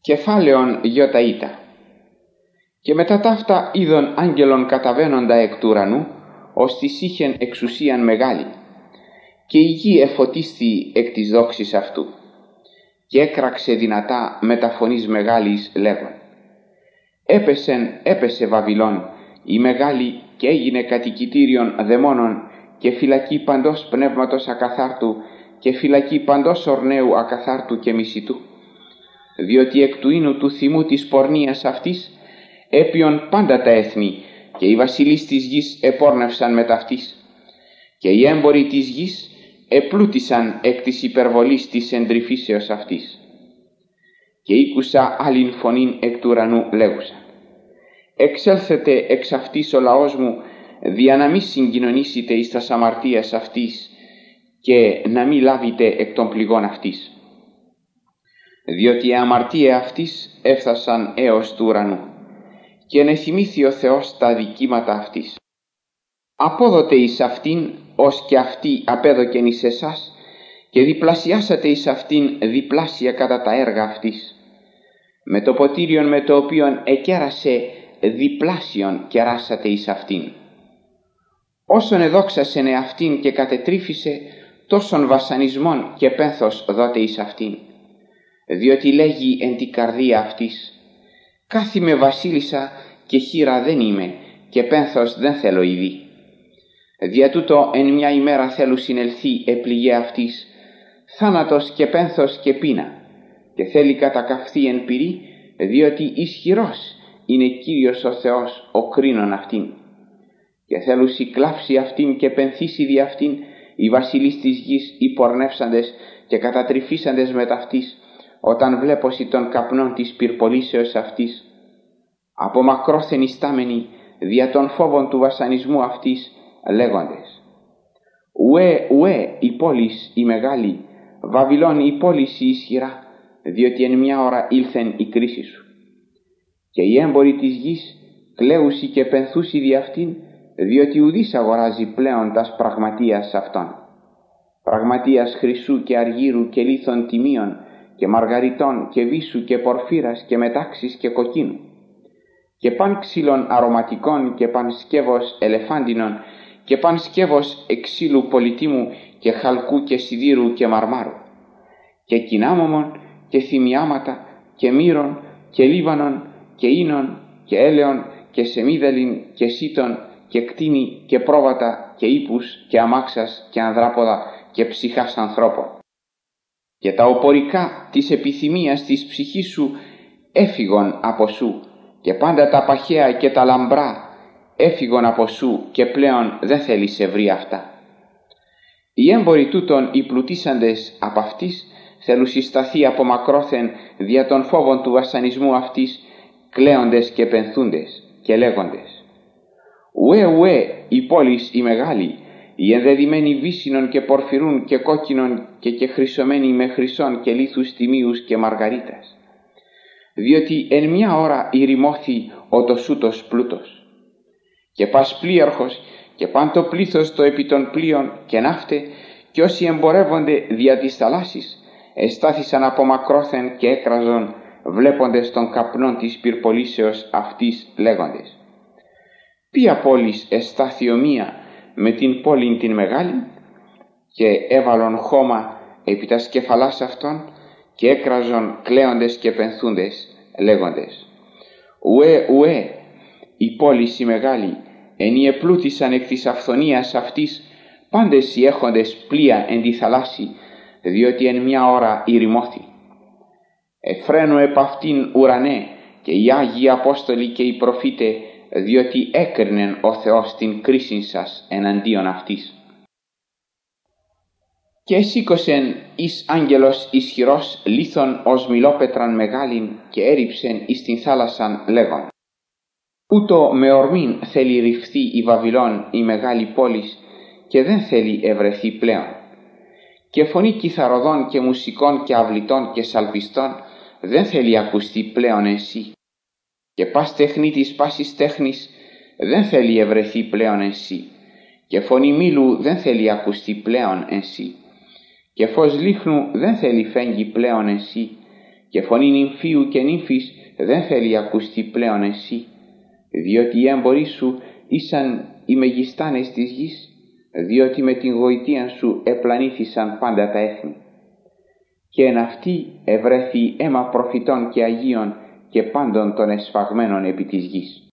Κεφάλαιον Ιωταΐτα. Και μετά ταύτα είδων άγγελον καταβαίνοντα εκ του ουρανού, ως της είχεν εξουσίαν μεγάλη, και η γη εφωτίστη εκ της δόξης αυτού, και έκραξε δυνατά με τα φωνής μεγάλης λέγον: έπεσε Βαβυλών η μεγάλη, και έγινε κατοικητήριον δαιμόνων και φυλακή παντός πνεύματος ακαθάρτου και φυλακή παντός ορναίου ακαθάρτου και μισητού, διότι εκ του ίνου του θυμού της πορνείας αυτής έπιον πάντα τα έθνη, και οι βασιλείς της γης επόρνευσαν με ταυτής, και οι έμποροι της γης επλούτησαν εκ της υπερβολής της εντρυφήσεως αυτής. Και ήκουσα άλλην φωνήν εκ του ουρανού λέγουσα: εξέλθετε εξ αυτής ο λαός μου, δια να μη συγκοινωνήσετε εις τας αμαρτίας αυτής και να μη λάβετε εκ των πληγών αυτής, διότι η αμαρτία αυτής έφτασαν έως του ουρανού, και ενεθυμήθη ο Θεός τα αδικήματα αυτής. Απόδοτε εις αυτήν ως και αυτή απέδοκεν εις εσάς, και διπλασιάσατε εις αυτήν διπλάσια κατά τα έργα αυτής, με το ποτήριον με το οποίον εκέρασε διπλάσιον κεράσατε εις αυτήν. Όσον εδόξασεν εαυτήν και κατετρίφησε, τόσον βασανισμόν και πένθος δότε εις αυτήν, διότι λέγει εν την καρδία αυτής: κάθιμε βασίλισσα και χήρα δεν είμαι, και πένθος δεν θέλω ήδη. Δια τούτο εν μια ημέρα θέλου συνελθεί επληγέ αυτής, θάνατος και πένθος και πείνα, και θέλει κατακαυθεί εν πυρή, διότι ισχυρός είναι Κύριος ο Θεός ο κρίνων αυτήν. Και θέλουσι κλάψει αυτήν και πενθήσει δι' αυτήν οι βασιλείς της γης, οι πορνεύσαντες και κατατρυφίσαντες με ταυτής, όταν βλέπωσι των καπνών της πυρπολίσεως αυτής, από μακρόθεν ιστάμενοι δια των φόβων του βασανισμού αυτής, λέγοντες: ουέ η πόλης η μεγάλη, Βαβυλών η πόλης η ισχυρά, διότι εν μια ώρα ήλθεν η κρίση σου. Και οι έμποροι της γης κλαίουσι και πενθούσι δι' αυτήν, διότι ουδής αγοράζει πλέον τας πραγματείας αυτών, πραγματείας χρυσού και αργύρου και λίθων τιμίων και μαργαριτών και βύσσου και πορφύρας και μετάξης και κοκκίνου, και παν ξύλων αρωματικών και παν σκεύος ελεφάντινων και παν σκεύος εξύλου πολυτίμου και χαλκού και σιδήρου και μαρμάρου, και κινάμωμον και θυμιάματα και μύρων και λίβανον και ίνων και έλεον και σεμίδελιν και σίτων και κτίνη και πρόβατα και ύπους και αμάξας και ανδράποδα και ψυχάς ανθρώπων. Και τα οπορικά της επιθυμίας της ψυχής σου έφυγον από σου, και πάντα τα παχαία και τα λαμπρά έφυγον από σου, και πλέον δεν θέλει σε βρει αυτά. Οι έμποροι τούτων οι πλουτίσαντες από αυτής θέλουν συσταθεί από μακρόθεν δια των φόβων του βασανισμού αυτής, κλαίοντες και πενθούντες και λέγοντες: ουέ η πόλης η μεγάλη, η ενδεδειμένη βύσσινων και πορφυρούν και κόκκινων και χρυσωμένη με χρυσών και λίθους τιμίους και μαργαρίτας, διότι εν μια ώρα ηρημώθη ο τοσούτος πλούτος. Και πας πλοίαρχος και παν το πλήθος το επί των πλοίων και ναύτε, και όσοι εμπορεύονται δια της θαλάσσης εστάθησαν από μακρόθεν και έκραζον, βλέποντες των καπνών της πυρπολίσεως αυτής, λέγοντες: ποια πόλης εστάθη ομοία με την πόλην την μεγάλη? Και έβαλον χώμα επί τας κεφαλάς αυτών και έκραζον κλαίοντες και πενθούντες, λέγοντες: ουέ η πόλης η μεγάλη, ενή επλούτησαν εκ της αυθονίας αυτής πάντες οι έχοντες πλοία εν τη θαλάσση, διότι εν μια ώρα ηρημώθη. Εφραίνω επ' αυτήν ουρανέ και οι Άγιοι Απόστολοι και οι προφήτε, διότι έκρινεν ο Θεός την κρίσιν σας εναντίον αυτής. Και σήκωσεν εις άγγελος ισχυρός λίθον ως μιλόπετραν μεγάλην και έριψεν εις την θάλασσαν, λέγον: ούτω με ορμήν θέλει ρυφθεί η Βαβυλών η μεγάλη πόλης, και δεν θέλει ευρεθεί πλέον. Και φωνή κιθαροδών και μουσικών και αυλητών και σαλπιστών δεν θέλει ακουστεί πλέον εσύ. Και πας τεχνίτης πάσης τέχνης δεν θέλει ευρεθεί πλέον εσύ. Και φωνή μήλου δεν θέλει ακουστεί πλέον εσύ. Και φως λίχνου δεν θέλει φέγγει πλέον εσύ. και φωνή νυμφίου και νύμφης δεν θέλει ακουστεί πλέον εσύ, διότι οι έμποροι σου ήσαν οι μεγιστάνες της γης, διότι με την γοητεία σου επλανήθησαν πάντα τα έθνη. Και εν αυτή ευρέθη αίμα προφητών και αγίων και πάντων των εσφαγμένων επί της γης.